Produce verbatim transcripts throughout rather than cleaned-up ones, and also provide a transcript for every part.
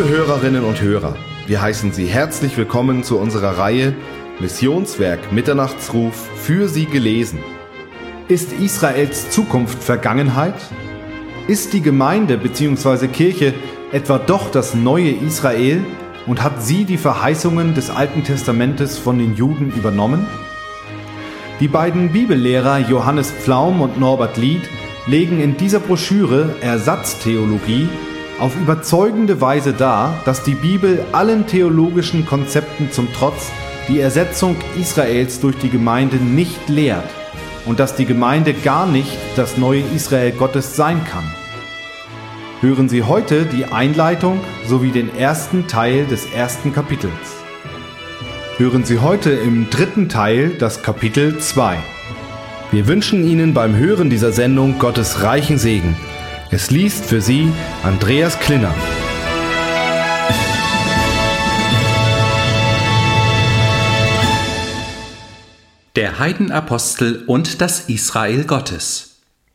Liebe Hörerinnen und Hörer, wir heißen Sie herzlich willkommen zu unserer Reihe Missionswerk Mitternachtsruf für Sie gelesen. Ist Israels Zukunft Vergangenheit? Ist die Gemeinde bzw. Kirche etwa doch das neue Israel und hat sie die Verheißungen des Alten Testamentes von den Juden übernommen? Die beiden Bibellehrer Johannes Pflaum und Norbert Lied legen in dieser Broschüre Ersatztheologie auf überzeugende Weise dar, dass die Bibel allen theologischen Konzepten zum Trotz die Ersetzung Israels durch die Gemeinde nicht lehrt und dass die Gemeinde gar nicht das neue Israel Gottes sein kann. Hören Sie heute die Einleitung sowie den ersten Teil des ersten Kapitels. Hören Sie heute im dritten Teil das Kapitel zwei. Wir wünschen Ihnen beim Hören dieser Sendung Gottes reichen Segen. Es liest für Sie Andreas Klinner. Der Heidenapostel und das Israel Gottes.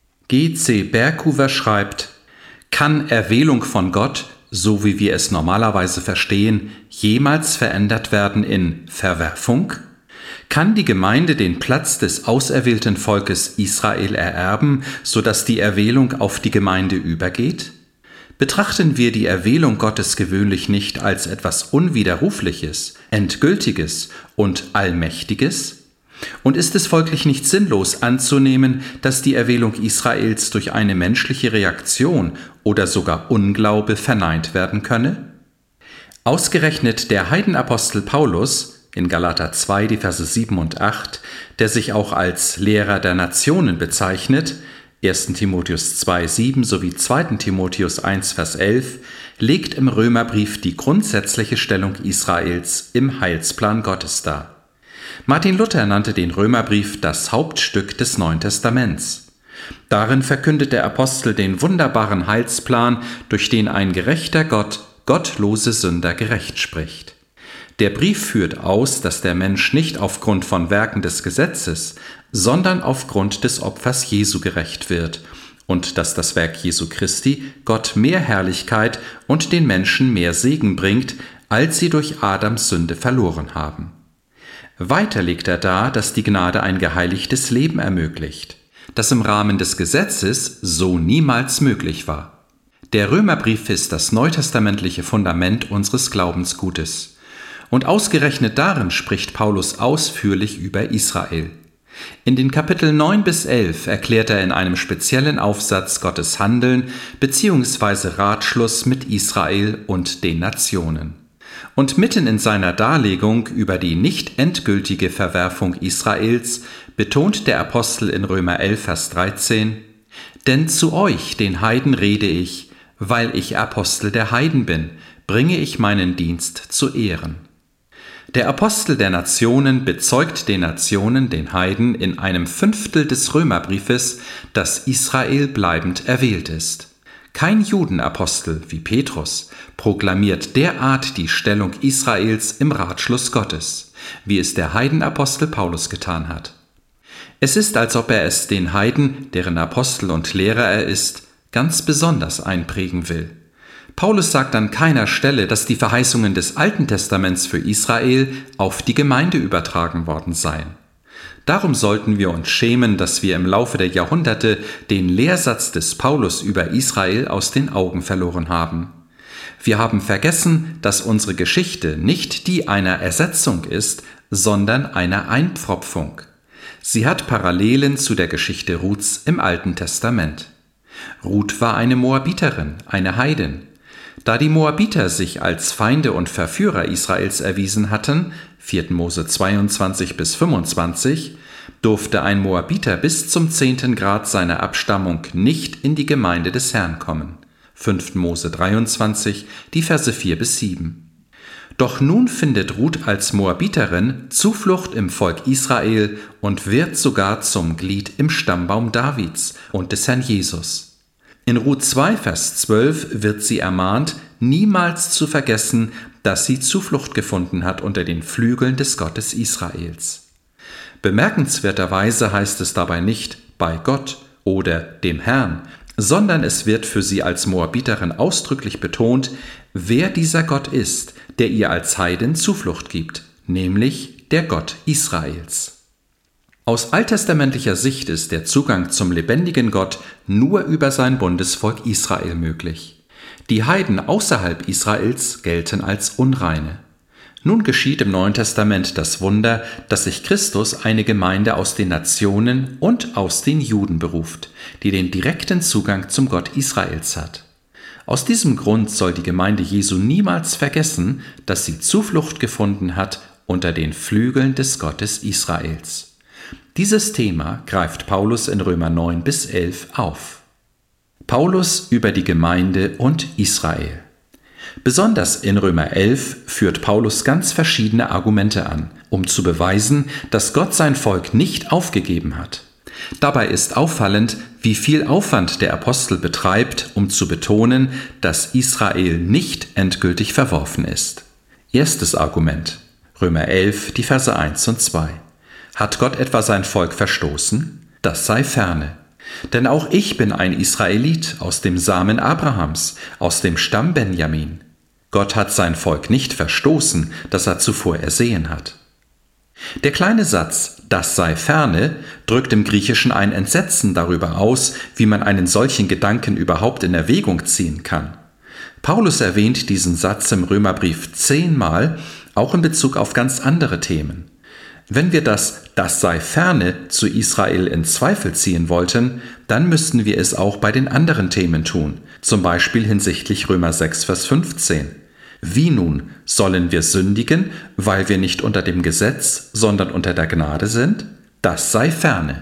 G C Berkhuver schreibt: Kann Erwählung von Gott, so wie wir es normalerweise verstehen, jemals verändert werden in Verwerfung? Kann die Gemeinde den Platz des auserwählten Volkes Israel ererben, sodass die Erwählung auf die Gemeinde übergeht? Betrachten wir die Erwählung Gottes gewöhnlich nicht als etwas Unwiderrufliches, Endgültiges und Allmächtiges? Und ist es folglich nicht sinnlos anzunehmen, dass die Erwählung Israels durch eine menschliche Reaktion oder sogar Unglaube verneint werden könne? Ausgerechnet der Heidenapostel Paulus, in Galater zwei, die Verse sieben und acht, der sich auch als Lehrer der Nationen bezeichnet, erster Timotheus zwei, sieben sowie zweiter Timotheus eins, Vers elf, legt im Römerbrief die grundsätzliche Stellung Israels im Heilsplan Gottes dar. Martin Luther nannte den Römerbrief das Hauptstück des Neuen Testaments. Darin verkündet der Apostel den wunderbaren Heilsplan, durch den ein gerechter Gott gottlose Sünder gerecht spricht. Der Brief führt aus, dass der Mensch nicht aufgrund von Werken des Gesetzes, sondern aufgrund des Opfers Jesu gerecht wird und dass das Werk Jesu Christi Gott mehr Herrlichkeit und den Menschen mehr Segen bringt, als sie durch Adams Sünde verloren haben. Weiter legt er dar, dass die Gnade ein geheiligtes Leben ermöglicht, das im Rahmen des Gesetzes so niemals möglich war. Der Römerbrief ist das neutestamentliche Fundament unseres Glaubensgutes. Und ausgerechnet darin spricht Paulus ausführlich über Israel. In den Kapiteln neun bis elf erklärt er in einem speziellen Aufsatz Gottes Handeln bzw. Ratschluss mit Israel und den Nationen. Und mitten in seiner Darlegung über die nicht endgültige Verwerfung Israels betont der Apostel in Römer elf, Vers dreizehn: Denn zu euch, den Heiden, rede ich, weil ich Apostel der Heiden bin, bringe ich meinen Dienst zu Ehren. Der Apostel der Nationen bezeugt den Nationen, den Heiden, in einem Fünftel des Römerbriefes, dass Israel bleibend erwählt ist. Kein Judenapostel wie Petrus proklamiert derart die Stellung Israels im Ratschluss Gottes, wie es der Heidenapostel Paulus getan hat. Es ist, als ob er es den Heiden, deren Apostel und Lehrer er ist, ganz besonders einprägen will. Paulus sagt an keiner Stelle, dass die Verheißungen des Alten Testaments für Israel auf die Gemeinde übertragen worden seien. Darum sollten wir uns schämen, dass wir im Laufe der Jahrhunderte den Lehrsatz des Paulus über Israel aus den Augen verloren haben. Wir haben vergessen, dass unsere Geschichte nicht die einer Ersetzung ist, sondern einer Einpfropfung. Sie hat Parallelen zu der Geschichte Ruths im Alten Testament. Ruth war eine Moabiterin, eine Heidin. Da die Moabiter sich als Feinde und Verführer Israels erwiesen hatten, vierter Mose zweiundzwanzig bis fünfundzwanzig, durfte ein Moabiter bis zum zehnten Grad seiner Abstammung nicht in die Gemeinde des Herrn kommen. fünfter Mose dreiundzwanzig, die Verse vier bis sieben. Doch nun findet Ruth als Moabiterin Zuflucht im Volk Israel und wird sogar zum Glied im Stammbaum Davids und des Herrn Jesus. In Ruth zwei, Vers zwölf wird sie ermahnt, niemals zu vergessen, dass sie Zuflucht gefunden hat unter den Flügeln des Gottes Israels. Bemerkenswerterweise heißt es dabei nicht bei Gott oder dem Herrn, sondern es wird für sie als Moabiterin ausdrücklich betont, wer dieser Gott ist, der ihr als Heiden Zuflucht gibt, nämlich der Gott Israels. Aus alttestamentlicher Sicht ist der Zugang zum lebendigen Gott nur über sein Bundesvolk Israel möglich. Die Heiden außerhalb Israels gelten als Unreine. Nun geschieht im Neuen Testament das Wunder, dass sich Christus eine Gemeinde aus den Nationen und aus den Juden beruft, die den direkten Zugang zum Gott Israels hat. Aus diesem Grund soll die Gemeinde Jesu niemals vergessen, dass sie Zuflucht gefunden hat unter den Flügeln des Gottes Israels. Dieses Thema greift Paulus in Römer neun bis elf auf. Paulus über die Gemeinde und Israel. Besonders in Römer elf führt Paulus ganz verschiedene Argumente an, um zu beweisen, dass Gott sein Volk nicht aufgegeben hat. Dabei ist auffallend, wie viel Aufwand der Apostel betreibt, um zu betonen, dass Israel nicht endgültig verworfen ist. Erstes Argument, Römer elf, die Verse eins und zwei. Hat Gott etwa sein Volk verstoßen? Das sei ferne. Denn auch ich bin ein Israelit aus dem Samen Abrahams, aus dem Stamm Benjamin. Gott hat sein Volk nicht verstoßen, das er zuvor ersehen hat. Der kleine Satz, das sei ferne, drückt im Griechischen ein Entsetzen darüber aus, wie man einen solchen Gedanken überhaupt in Erwägung ziehen kann. Paulus erwähnt diesen Satz im Römerbrief zehnmal, auch in Bezug auf ganz andere Themen. Wenn wir das das sei ferne zu Israel in Zweifel ziehen wollten, dann müssten wir es auch bei den anderen Themen tun, zum Beispiel hinsichtlich Römer sechs, Vers fünfzehn. Wie nun, sollen wir sündigen, weil wir nicht unter dem Gesetz, sondern unter der Gnade sind? Das sei ferne.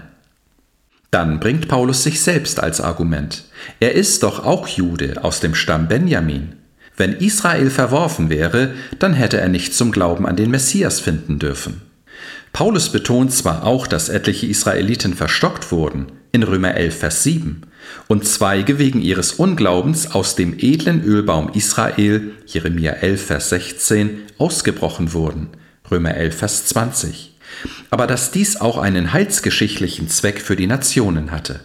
Dann bringt Paulus sich selbst als Argument. Er ist doch auch Jude aus dem Stamm Benjamin. Wenn Israel verworfen wäre, dann hätte er nicht zum Glauben an den Messias finden dürfen. Paulus betont zwar auch, dass etliche Israeliten verstockt wurden, in Römer elf, Vers sieben, und Zweige wegen ihres Unglaubens aus dem edlen Ölbaum Israel, Jeremia elf, Vers sechzehn, ausgebrochen wurden, Römer elf, Vers zwanzig, aber dass dies auch einen heilsgeschichtlichen Zweck für die Nationen hatte.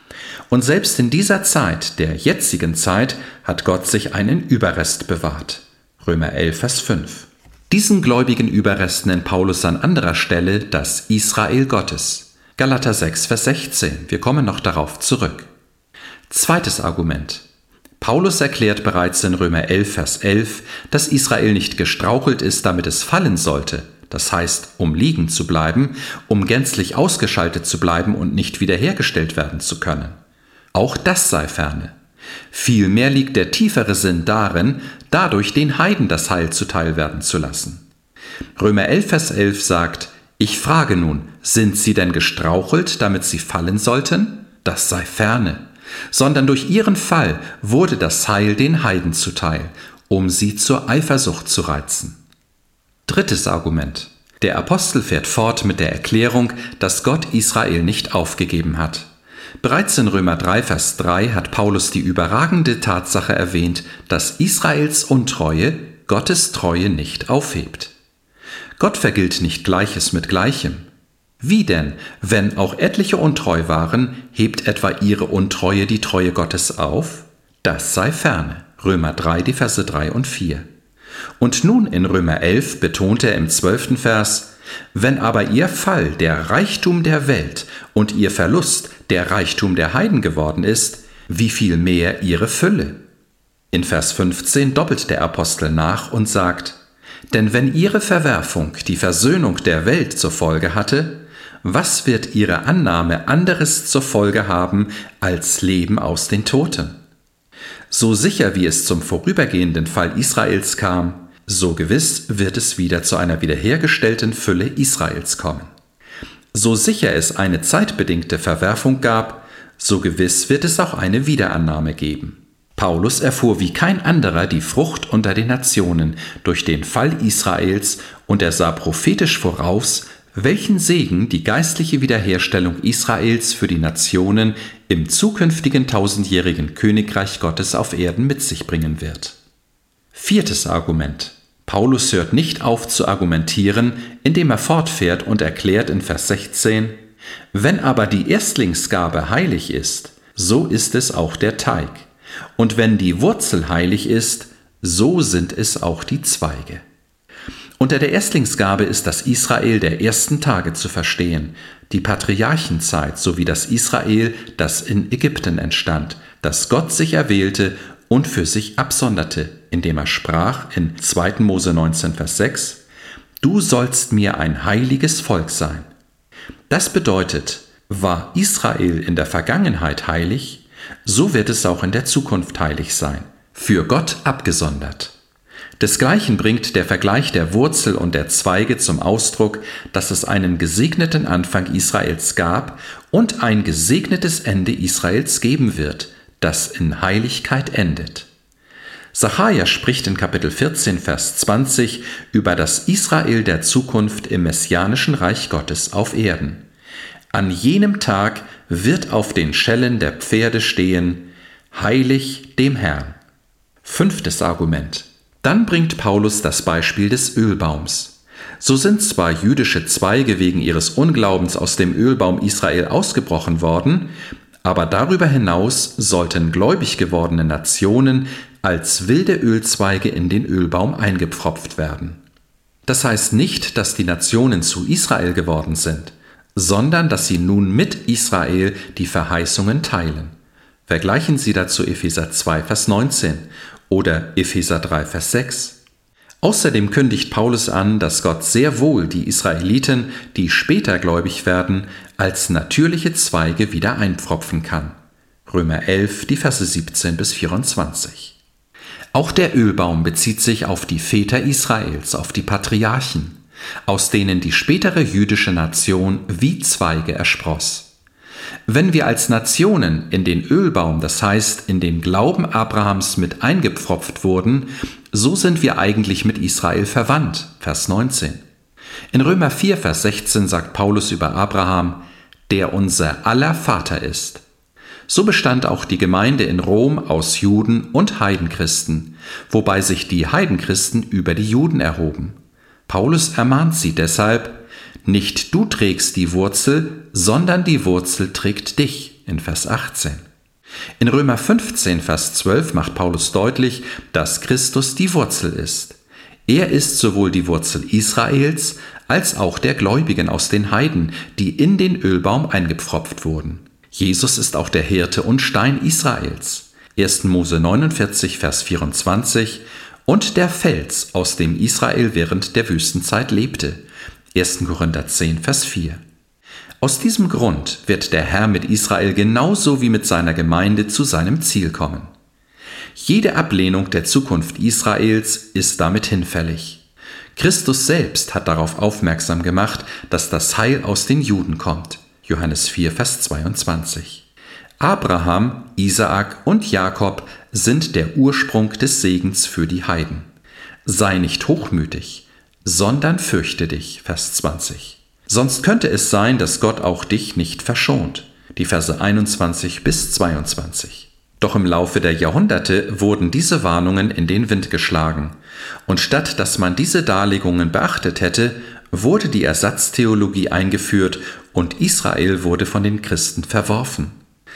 Und selbst in dieser Zeit, der jetzigen Zeit, hat Gott sich einen Überrest bewahrt, Römer elf, Vers fünf. Diesen gläubigen Überrest nennt Paulus an anderer Stelle das Israel Gottes. Galater sechs, Vers sechzehn. Wir kommen noch darauf zurück. Zweites Argument. Paulus erklärt bereits in Römer elf, Vers elf, dass Israel nicht gestrauchelt ist, damit es fallen sollte, das heißt, um liegen zu bleiben, um gänzlich ausgeschaltet zu bleiben und nicht wiederhergestellt werden zu können. Auch das sei ferne. Vielmehr liegt der tiefere Sinn darin, dadurch den Heiden das Heil zuteil werden zu lassen. Römer elf, Vers elf sagt, ich frage nun, sind sie denn gestrauchelt, damit sie fallen sollten? Das sei ferne. Sondern durch ihren Fall wurde das Heil den Heiden zuteil, um sie zur Eifersucht zu reizen. Drittes Argument. Der Apostel fährt fort mit der Erklärung, dass Gott Israel nicht aufgegeben hat. Bereits in Römer drei, Vers drei hat Paulus die überragende Tatsache erwähnt, dass Israels Untreue Gottes Treue nicht aufhebt. Gott vergilt nicht Gleiches mit Gleichem. Wie denn, wenn auch etliche untreu waren, hebt etwa ihre Untreue die Treue Gottes auf? Das sei ferne. Römer drei, die Verse drei und vier. Und nun in Römer elf betont er im zwölften Vers, wenn aber ihr Fall der Reichtum der Welt und ihr Verlust der Reichtum der Heiden geworden ist, wie viel mehr ihre Fülle? In Vers fünfzehn doppelt der Apostel nach und sagt, denn wenn ihre Verwerfung die Versöhnung der Welt zur Folge hatte, was wird ihre Annahme anderes zur Folge haben als Leben aus den Toten? So sicher wie es zum vorübergehenden Fall Israels kam, so gewiss wird es wieder zu einer wiederhergestellten Fülle Israels kommen. So sicher es eine zeitbedingte Verwerfung gab, so gewiss wird es auch eine Wiederannahme geben. Paulus erfuhr wie kein anderer die Frucht unter den Nationen durch den Fall Israels und er sah prophetisch voraus, welchen Segen die geistliche Wiederherstellung Israels für die Nationen im zukünftigen tausendjährigen Königreich Gottes auf Erden mit sich bringen wird. Viertes Argument. Paulus hört nicht auf zu argumentieren, indem er fortfährt und erklärt in Vers sechzehn, wenn aber die Erstlingsgabe heilig ist, so ist es auch der Teig. Und wenn die Wurzel heilig ist, so sind es auch die Zweige. Unter der Erstlingsgabe ist das Israel der ersten Tage zu verstehen, die Patriarchenzeit sowie das Israel, das in Ägypten entstand, das Gott sich erwählte und für sich absonderte, indem er sprach in zweiten Mose neunzehn, Vers sechs, »Du sollst mir ein heiliges Volk sein.« Das bedeutet, war Israel in der Vergangenheit heilig, so wird es auch in der Zukunft heilig sein, für Gott abgesondert. Desgleichen bringt der Vergleich der Wurzel und der Zweige zum Ausdruck, dass es einen gesegneten Anfang Israels gab und ein gesegnetes Ende Israels geben wird, das in Heiligkeit endet. Sacharja spricht in Kapitel vierzehn, Vers zwanzig über das Israel der Zukunft im messianischen Reich Gottes auf Erden. An jenem Tag wird auf den Schellen der Pferde stehen, heilig dem Herrn. Fünftes Argument. Dann bringt Paulus das Beispiel des Ölbaums. So sind zwar jüdische Zweige wegen ihres Unglaubens aus dem Ölbaum Israel ausgebrochen worden, aber darüber hinaus sollten gläubig gewordene Nationen als wilde Ölzweige in den Ölbaum eingepfropft werden. Das heißt nicht, dass die Nationen zu Israel geworden sind, sondern dass sie nun mit Israel die Verheißungen teilen. Vergleichen Sie dazu Epheser zwei, Vers neunzehn oder Epheser drei, Vers sechs. Außerdem kündigt Paulus an, dass Gott sehr wohl die Israeliten, die später gläubig werden, als natürliche Zweige wieder einpfropfen kann. Römer elf, die Verse siebzehn bis vierundzwanzig. Auch der Ölbaum bezieht sich auf die Väter Israels, auf die Patriarchen, aus denen die spätere jüdische Nation wie Zweige erspross. Wenn wir als Nationen in den Ölbaum, das heißt in den Glauben Abrahams mit eingepfropft wurden, so sind wir eigentlich mit Israel verwandt, Vers neunzehn. In Römer vier, Vers sechzehn sagt Paulus über Abraham, der unser aller Vater ist. So bestand auch die Gemeinde in Rom aus Juden und Heidenchristen, wobei sich die Heidenchristen über die Juden erhoben. Paulus ermahnt sie deshalb, nicht du trägst die Wurzel, sondern die Wurzel trägt dich, in Vers achtzehn. In Römer fünfzehn, Vers zwölf macht Paulus deutlich, dass Christus die Wurzel ist. Er ist sowohl die Wurzel Israels als auch der Gläubigen aus den Heiden, die in den Ölbaum eingepfropft wurden. Jesus ist auch der Hirte und Stein Israels. erster Mose neunundvierzig, Vers vierundzwanzig und der Fels, aus dem Israel während der Wüstenzeit lebte. erster Korinther zehn, Vers vier. Aus diesem Grund wird der Herr mit Israel genauso wie mit seiner Gemeinde zu seinem Ziel kommen. Jede Ablehnung der Zukunft Israels ist damit hinfällig. Christus selbst hat darauf aufmerksam gemacht, dass das Heil aus den Juden kommt. Johannes vier, Vers zweiundzwanzig. Abraham, Isaak und Jakob sind der Ursprung des Segens für die Heiden. Sei nicht hochmütig, sondern fürchte dich, Vers zwanzig. Sonst könnte es sein, dass Gott auch dich nicht verschont. Die Verse einundzwanzig bis zweiundzwanzig. Doch im Laufe der Jahrhunderte wurden diese Warnungen in den Wind geschlagen. Und statt dass man diese Darlegungen beachtet hätte, wurde die Ersatztheologie eingeführt und Israel wurde von den Christen verworfen.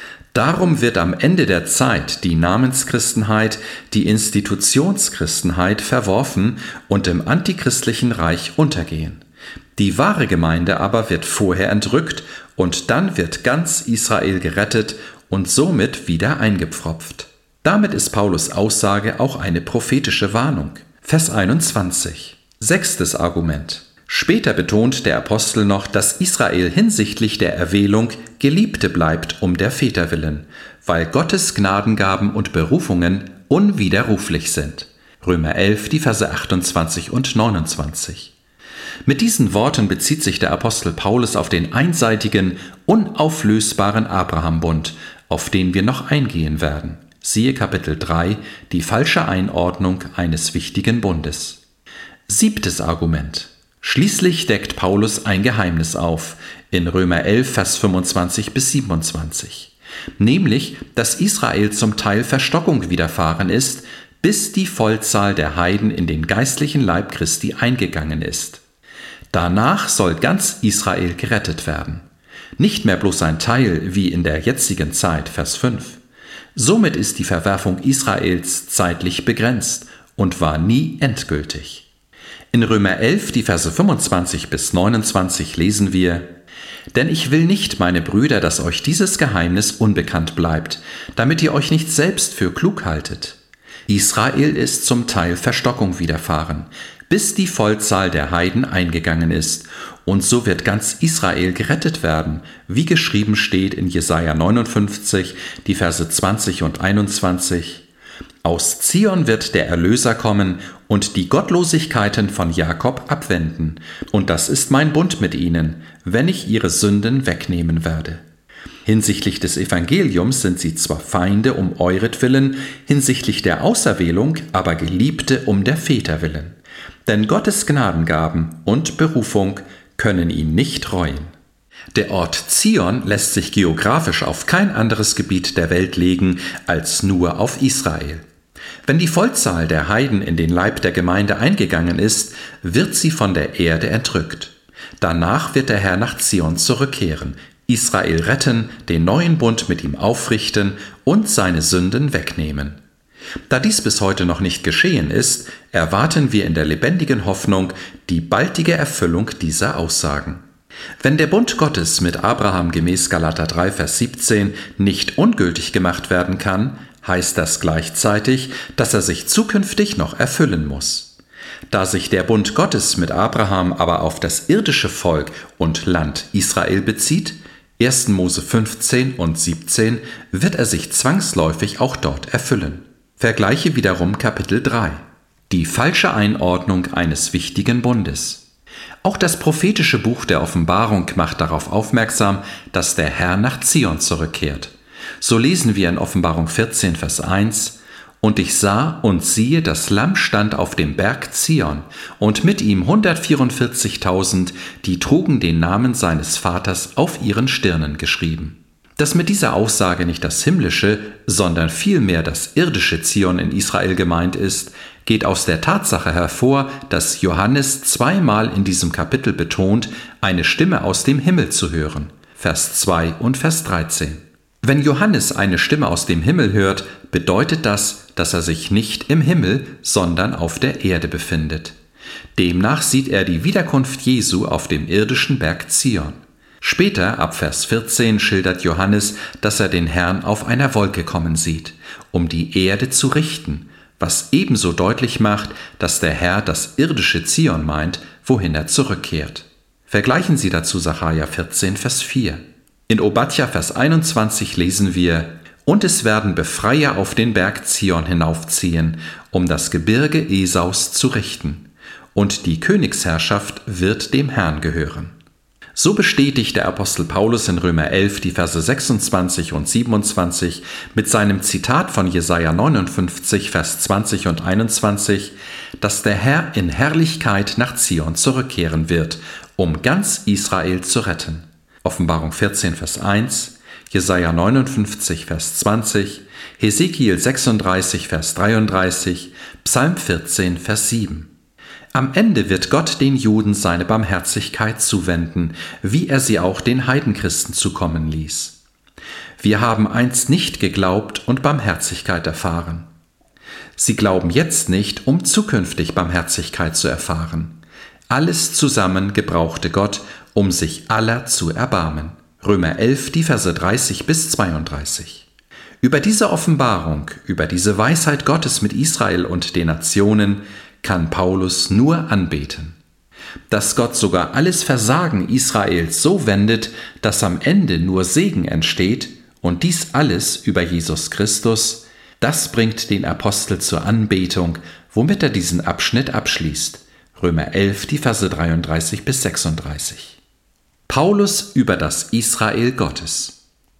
Darum wird am Ende der Zeit die Namenschristenheit, die Institutionschristenheit verworfen und im antichristlichen Reich untergehen. Die wahre Gemeinde aber wird vorher entrückt und dann wird ganz Israel gerettet und somit wieder eingepfropft. Damit ist Paulus' Aussage auch eine prophetische Warnung. Vers einundzwanzig. Sechstes Argument. Später betont der Apostel noch, dass Israel hinsichtlich der Erwählung Geliebte bleibt um der Väter willen, weil Gottes Gnadengaben und Berufungen unwiderruflich sind. Römer elf, die Verse achtundzwanzig und neunundzwanzig. Mit diesen Worten bezieht sich der Apostel Paulus auf den einseitigen, unauflösbaren Abrahambund, auf den wir noch eingehen werden. Siehe Kapitel drei, die falsche Einordnung eines wichtigen Bundes. Siebtes Argument. Schließlich deckt Paulus ein Geheimnis auf, in Römer elf, Vers fünfundzwanzig bis siebenundzwanzig. Nämlich, dass Israel zum Teil Verstockung widerfahren ist, bis die Vollzahl der Heiden in den geistlichen Leib Christi eingegangen ist. Danach soll ganz Israel gerettet werden. Nicht mehr bloß ein Teil wie in der jetzigen Zeit, Vers fünf. Somit ist die Verwerfung Israels zeitlich begrenzt und war nie endgültig. In Römer elf, die Verse fünfundzwanzig bis neunundzwanzig lesen wir: Denn ich will nicht, meine Brüder, dass euch dieses Geheimnis unbekannt bleibt, damit ihr euch nicht selbst für klug haltet. Israel ist zum Teil Verstockung widerfahren, bis die Vollzahl der Heiden eingegangen ist, und so wird ganz Israel gerettet werden, wie geschrieben steht in Jesaja neunundfünfzig, die Verse zwanzig und einundzwanzig. Aus Zion wird der Erlöser kommen und die Gottlosigkeiten von Jakob abwenden, und das ist mein Bund mit ihnen, wenn ich ihre Sünden wegnehmen werde. Hinsichtlich des Evangeliums sind sie zwar Feinde um euretwillen, hinsichtlich der Auserwählung aber Geliebte um der Väter willen. Denn Gottes Gnadengaben und Berufung können ihn nicht reuen. Der Ort Zion lässt sich geografisch auf kein anderes Gebiet der Welt legen als nur auf Israel. Wenn die Vollzahl der Heiden in den Leib der Gemeinde eingegangen ist, wird sie von der Erde entrückt. Danach wird der Herr nach Zion zurückkehren, Israel retten, den neuen Bund mit ihm aufrichten und seine Sünden wegnehmen. Da dies bis heute noch nicht geschehen ist, erwarten wir in der lebendigen Hoffnung die baldige Erfüllung dieser Aussagen. Wenn der Bund Gottes mit Abraham gemäß Galater drei, Vers siebzehn nicht ungültig gemacht werden kann, heißt das gleichzeitig, dass er sich zukünftig noch erfüllen muss. Da sich der Bund Gottes mit Abraham aber auf das irdische Volk und Land Israel bezieht, erster Mose fünfzehn und siebzehn, wird er sich zwangsläufig auch dort erfüllen. Vergleiche wiederum Kapitel drei. Die falsche Einordnung eines wichtigen Bundes. Auch das prophetische Buch der Offenbarung macht darauf aufmerksam, dass der Herr nach Zion zurückkehrt. So lesen wir in Offenbarung vierzehn, Vers eins: Und ich sah und siehe, das Lamm stand auf dem Berg Zion, und mit ihm hundertvierundvierzigtausend, die trugen den Namen seines Vaters auf ihren Stirnen geschrieben. Dass mit dieser Aussage nicht das himmlische, sondern vielmehr das irdische Zion in Israel gemeint ist, geht aus der Tatsache hervor, dass Johannes zweimal in diesem Kapitel betont, eine Stimme aus dem Himmel zu hören. Vers zwei und Vers dreizehn. Wenn Johannes eine Stimme aus dem Himmel hört, bedeutet das, dass er sich nicht im Himmel, sondern auf der Erde befindet. Demnach sieht er die Wiederkunft Jesu auf dem irdischen Berg Zion. Später, ab Vers vierzehn, schildert Johannes, dass er den Herrn auf einer Wolke kommen sieht, um die Erde zu richten, was ebenso deutlich macht, dass der Herr das irdische Zion meint, wohin er zurückkehrt. Vergleichen Sie dazu Sacharja vierzehn, Vers vier. In Obadja, Vers einundzwanzig lesen wir: Und es werden Befreier auf den Berg Zion hinaufziehen, um das Gebirge Esaus zu richten. Und die Königsherrschaft wird dem Herrn gehören. So bestätigt der Apostel Paulus in Römer elf die Verse sechsundzwanzig und siebenundzwanzig mit seinem Zitat von Jesaja neunundfünfzig, Vers zwanzig und einundzwanzig, dass der Herr in Herrlichkeit nach Zion zurückkehren wird, um ganz Israel zu retten. Offenbarung vierzehn, Vers eins, Jesaja neunundfünfzig, Vers zwanzig, Hesekiel sechsunddreißig, Vers dreiunddreißig, Psalm vierzehn, Vers sieben. Am Ende wird Gott den Juden seine Barmherzigkeit zuwenden, wie er sie auch den Heidenchristen zukommen ließ. Wir haben einst nicht geglaubt und Barmherzigkeit erfahren. Sie glauben jetzt nicht, um zukünftig Barmherzigkeit zu erfahren. Alles zusammen gebrauchte Gott, um sich aller zu erbarmen. Römer elf, die Verse dreißig bis zweiunddreißig. Über diese Offenbarung, über diese Weisheit Gottes mit Israel und den Nationen kann Paulus nur anbeten. Dass Gott sogar alles Versagen Israels so wendet, dass am Ende nur Segen entsteht, und dies alles über Jesus Christus, das bringt den Apostel zur Anbetung, womit er diesen Abschnitt abschließt. Römer elf, die Verse dreiunddreißig bis sechsunddreißig. Paulus über das Israel Gottes.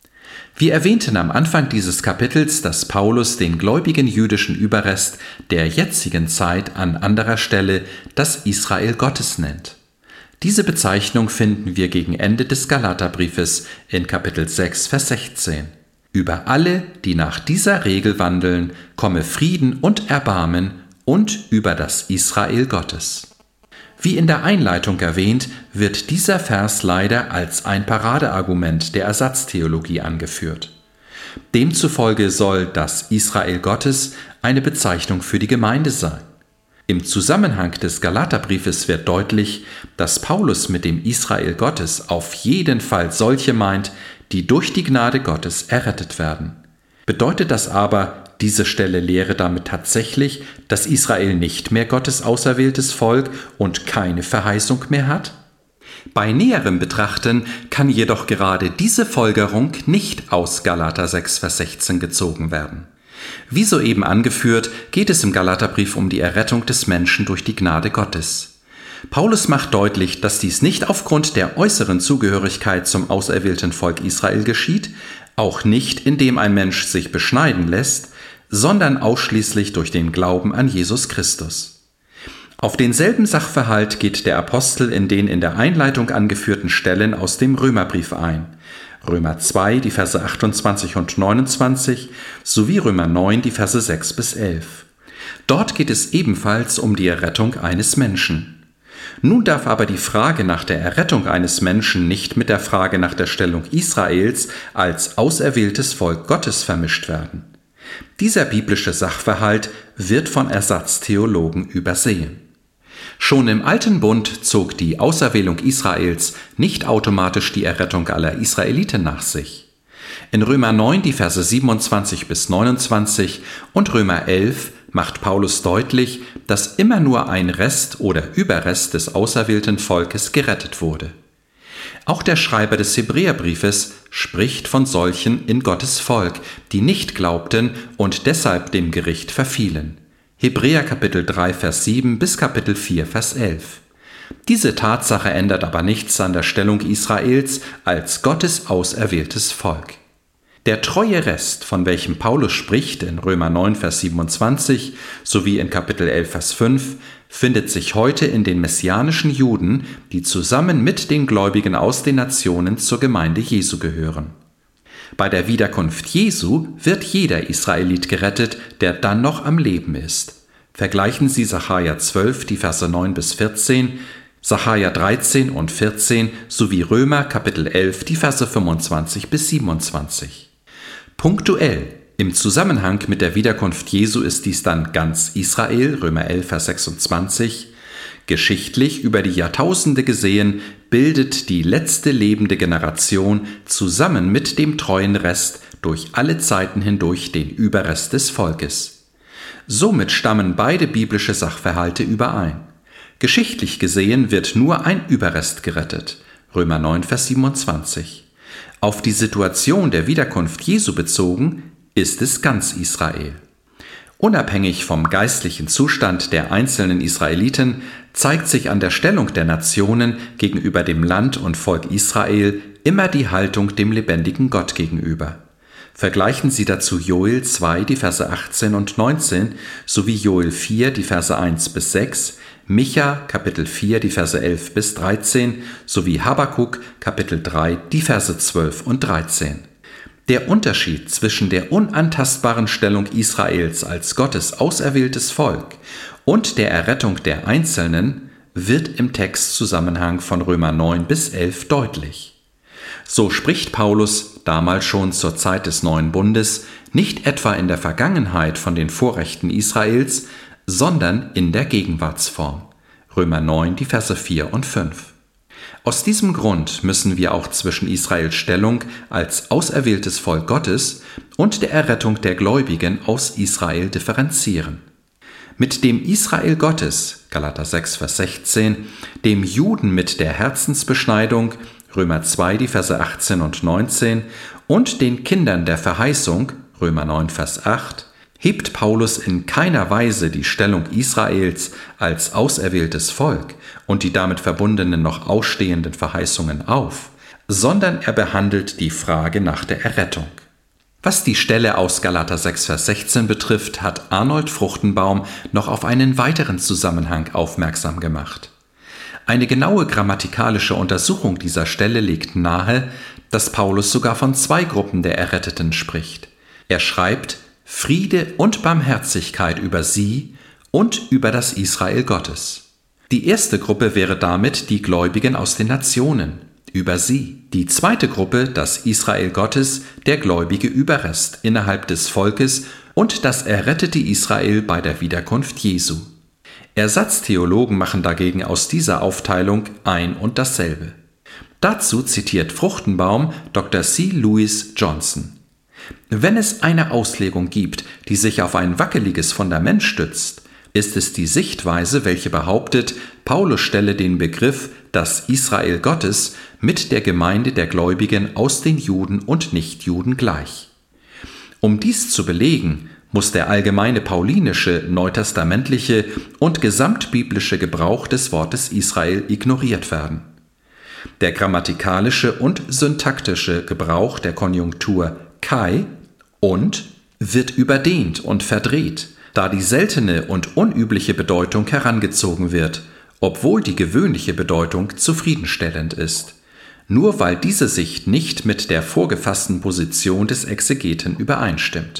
Wir erwähnten am Anfang dieses Kapitels, dass Paulus den gläubigen jüdischen Überrest der jetzigen Zeit an anderer Stelle das Israel Gottes nennt. Diese Bezeichnung finden wir gegen Ende des Galaterbriefes in Kapitel sechs, Vers sechzehn. Über alle, die nach dieser Regel wandeln, komme Frieden und Erbarmen und über das Israel Gottes. Wie in der Einleitung erwähnt, wird dieser Vers leider als ein Paradeargument der Ersatztheologie angeführt. Demzufolge soll das Israel Gottes eine Bezeichnung für die Gemeinde sein. Im Zusammenhang des Galaterbriefes wird deutlich, dass Paulus mit dem Israel Gottes auf jeden Fall solche meint, die durch die Gnade Gottes errettet werden. Bedeutet das aber, diese Stelle lehre damit tatsächlich, dass Israel nicht mehr Gottes auserwähltes Volk und keine Verheißung mehr hat? Bei näherem Betrachten kann jedoch gerade diese Folgerung nicht aus Galater sechs, Vers sechzehn gezogen werden. Wie soeben angeführt, geht es im Galaterbrief um die Errettung des Menschen durch die Gnade Gottes. Paulus macht deutlich, dass dies nicht aufgrund der äußeren Zugehörigkeit zum auserwählten Volk Israel geschieht, auch nicht indem ein Mensch sich beschneiden lässt, sondern ausschließlich durch den Glauben an Jesus Christus. Auf denselben Sachverhalt geht der Apostel in den in der Einleitung angeführten Stellen aus dem Römerbrief ein. Römer zwei, die Verse achtundzwanzig und neunundzwanzig, sowie Römer neun, die Verse sechs bis elf. Dort geht es ebenfalls um die Errettung eines Menschen. Nun darf aber die Frage nach der Errettung eines Menschen nicht mit der Frage nach der Stellung Israels als auserwähltes Volk Gottes vermischt werden. Dieser biblische Sachverhalt wird von Ersatztheologen übersehen. Schon im Alten Bund zog die Auserwählung Israels nicht automatisch die Errettung aller Israeliten nach sich. In Römer neun, die Verse siebenundzwanzig bis neunundzwanzig und Römer elf macht Paulus deutlich, dass immer nur ein Rest oder Überrest des auserwählten Volkes gerettet wurde. Auch der Schreiber des Hebräerbriefes spricht von solchen in Gottes Volk, die nicht glaubten und deshalb dem Gericht verfielen. Hebräer Kapitel drei, Vers sieben bis Kapitel vier, Vers elf. Diese Tatsache ändert aber nichts an der Stellung Israels als Gottes auserwähltes Volk. Der treue Rest, von welchem Paulus spricht in Römer neun, Vers siebenundzwanzig sowie in Kapitel elf, Vers fünf, findet sich heute in den messianischen Juden, die zusammen mit den Gläubigen aus den Nationen zur Gemeinde Jesu gehören. Bei der Wiederkunft Jesu wird jeder Israelit gerettet, der dann noch am Leben ist. Vergleichen Sie Sacharja zwölf, die Verse neun bis vierzehn, Sacharja dreizehn und vierzehn sowie Römer Kapitel elf, die Verse fünfundzwanzig bis siebenundzwanzig. Punktuell im Zusammenhang mit der Wiederkunft Jesu ist dies dann ganz Israel, Römer elf, Vers sechsundzwanzig. Geschichtlich über die Jahrtausende gesehen, bildet die letzte lebende Generation zusammen mit dem treuen Rest durch alle Zeiten hindurch den Überrest des Volkes. Somit stammen beide biblische Sachverhalte überein. Geschichtlich gesehen wird nur ein Überrest gerettet, Römer neun, Vers siebenundzwanzig. Auf die Situation der Wiederkunft Jesu bezogen ist es ganz Israel. Unabhängig vom geistlichen Zustand der einzelnen Israeliten zeigt sich an der Stellung der Nationen gegenüber dem Land und Volk Israel immer die Haltung dem lebendigen Gott gegenüber. Vergleichen Sie dazu Joel zwei, die Verse achtzehn und neunzehn, sowie Joel vier, die Verse eins bis sechs, Micha, Kapitel vier, die Verse elf bis dreizehn, sowie Habakuk, Kapitel drei, die Verse zwölf und dreizehn. Der Unterschied zwischen der unantastbaren Stellung Israels als Gottes auserwähltes Volk und der Errettung der Einzelnen wird im Textzusammenhang von Römer neun bis elf deutlich. So spricht Paulus damals schon zur Zeit des Neuen Bundes nicht etwa in der Vergangenheit von den Vorrechten Israels, sondern in der Gegenwartsform. Römer neun, die Verse vier und fünf. Aus diesem Grund müssen wir auch zwischen Israels Stellung als auserwähltes Volk Gottes und der Errettung der Gläubigen aus Israel differenzieren. Mit dem Israel Gottes, Galater sechs, Vers sechzehn, dem Juden mit der Herzensbeschneidung, Römer zwei, die Verse achtzehn und neunzehn, und den Kindern der Verheißung, Römer neun, Vers acht, hebt Paulus in keiner Weise die Stellung Israels als auserwähltes Volk und die damit verbundenen noch ausstehenden Verheißungen auf, sondern er behandelt die Frage nach der Errettung. Was die Stelle aus Galater sechs, Vers sechzehn betrifft, hat Arnold Fruchtenbaum noch auf einen weiteren Zusammenhang aufmerksam gemacht. Eine genaue grammatikalische Untersuchung dieser Stelle legt nahe, dass Paulus sogar von zwei Gruppen der Erretteten spricht. Er schreibt Friede und Barmherzigkeit über sie und über das Israel Gottes. Die erste Gruppe wäre damit die Gläubigen aus den Nationen, über sie. Die zweite Gruppe, das Israel Gottes, der gläubige Überrest innerhalb des Volkes und das errettete Israel bei der Wiederkunft Jesu. Ersatztheologen machen dagegen aus dieser Aufteilung ein und dasselbe. Dazu zitiert Fruchtenbaum Doktor C. Louis Johnson. Wenn es eine Auslegung gibt, die sich auf ein wackeliges Fundament stützt, ist es die Sichtweise, welche behauptet, Paulus stelle den Begriff das Israel Gottes mit der Gemeinde der Gläubigen aus den Juden und Nichtjuden gleich. Um dies zu belegen, muss der allgemeine paulinische, neutestamentliche und gesamtbiblische Gebrauch des Wortes Israel ignoriert werden. Der grammatikalische und syntaktische Gebrauch der Konjunktur kai und wird überdehnt und verdreht, da die seltene und unübliche Bedeutung herangezogen wird, obwohl die gewöhnliche Bedeutung zufriedenstellend ist, nur weil diese Sicht nicht mit der vorgefassten Position des Exegeten übereinstimmt.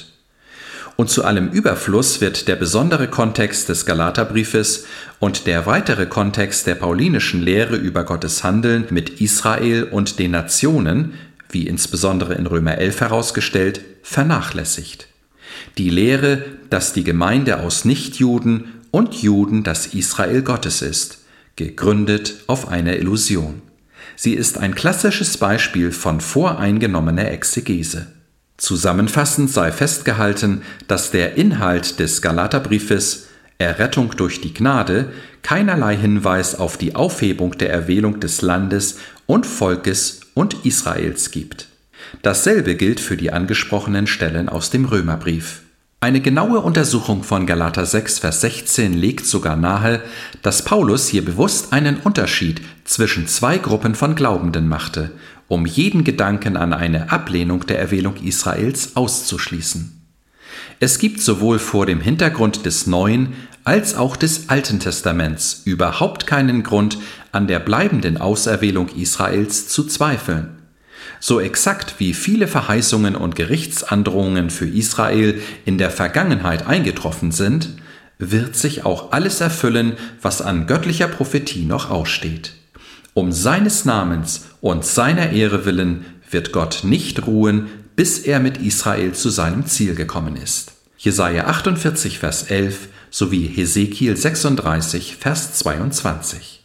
Und zu allem Überfluss wird der besondere Kontext des Galaterbriefes und der weitere Kontext der paulinischen Lehre über Gottes Handeln mit Israel und den Nationen, wie insbesondere in Römer elf herausgestellt, vernachlässigt. Die Lehre, dass die Gemeinde aus Nichtjuden und Juden das Israel Gottes ist, gegründet auf einer Illusion. Sie ist ein klassisches Beispiel von voreingenommener Exegese. Zusammenfassend sei festgehalten, dass der Inhalt des Galaterbriefes, Errettung durch die Gnade, keinerlei Hinweis auf die Aufhebung der Erwählung des Landes und Volkes und Israels gibt. Dasselbe gilt für die angesprochenen Stellen aus dem Römerbrief. Eine genaue Untersuchung von Galater sechs, Vers sechzehn legt sogar nahe, dass Paulus hier bewusst einen Unterschied zwischen zwei Gruppen von Glaubenden machte, um jeden Gedanken an eine Ablehnung der Erwählung Israels auszuschließen. Es gibt sowohl vor dem Hintergrund des Neuen als auch des Alten Testaments überhaupt keinen Grund, an der bleibenden Auserwählung Israels zu zweifeln. So exakt wie viele Verheißungen und Gerichtsandrohungen für Israel in der Vergangenheit eingetroffen sind, wird sich auch alles erfüllen, was an göttlicher Prophetie noch aussteht. Um seines Namens und seiner Ehre willen wird Gott nicht ruhen, bis er mit Israel zu seinem Ziel gekommen ist. Jesaja achtundvierzig, Vers elf sowie Hesekiel sechsunddreißig, Vers zweiundzwanzig.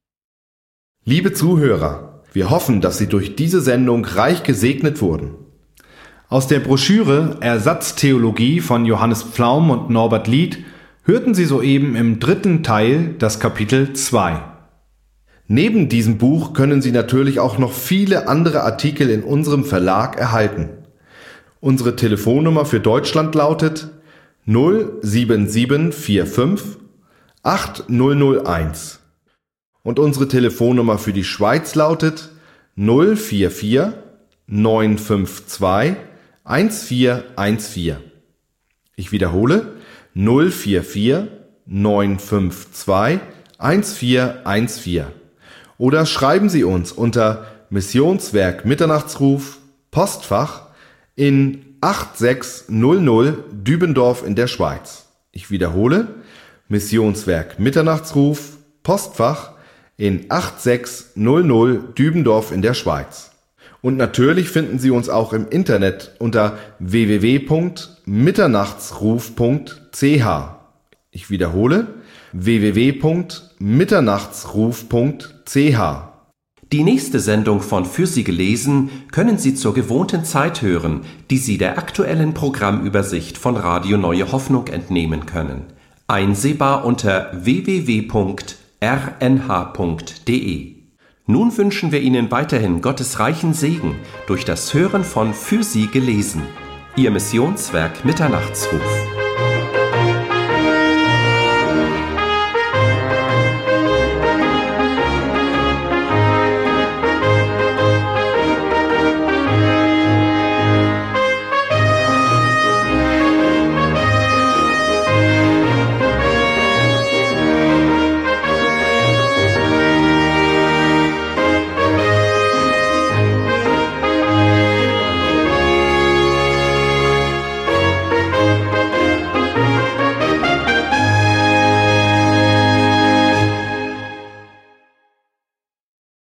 Liebe Zuhörer, wir hoffen, dass Sie durch diese Sendung reich gesegnet wurden. Aus der Broschüre Ersatztheologie von Johannes Pflaum und Norbert Lied hörten Sie soeben im dritten Teil das Kapitel zwei. Neben diesem Buch können Sie natürlich auch noch viele andere Artikel in unserem Verlag erhalten. Unsere Telefonnummer für Deutschland lautet null sieben sieben vier fünf acht null null eins. Und unsere Telefonnummer für die Schweiz lautet null vier vier neun fünf zwei eins vier eins vier. Ich wiederhole null vier vier neun fünf zwei eins vier eins vier. Oder schreiben Sie uns unter Missionswerk Mitternachtsruf, Postfach in acht sechs null null Dübendorf in der Schweiz. Ich wiederhole Missionswerk Mitternachtsruf, Postfach in acht sechs null null Dübendorf in der Schweiz. Und natürlich finden Sie uns auch im Internet unter w w w punkt mitternachtsruf punkt c h. Ich wiederhole w w w punkt mitternachtsruf punkt c h. Die nächste Sendung von Für Sie gelesen können Sie zur gewohnten Zeit hören, die Sie der aktuellen Programmübersicht von Radio Neue Hoffnung entnehmen können. Einsehbar unter w w w punkt r n h punkt d e. Nun wünschen wir Ihnen weiterhin Gottes reichen Segen durch das Hören von Für Sie gelesen. Ihr Missionswerk Mitternachtsruf.